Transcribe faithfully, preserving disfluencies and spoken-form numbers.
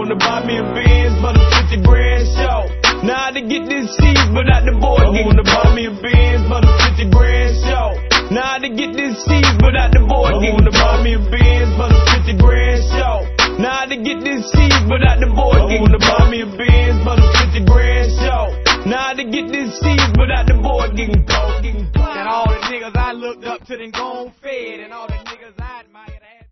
wanna buy me a Benz for the fifty grand show. Now to get this seed without the board. I wanna buy me a Benz for the fifty grand show. Now to get this seed without the board. I wanna buy me a Benz for the fifty grand show. Now to get this seed without the board. I wanna buy me a Benz for the fifty grand show. Now to get this seed without the board. Getting broke, getting broke. And all the niggas I looked up to then gone fed and all the niggas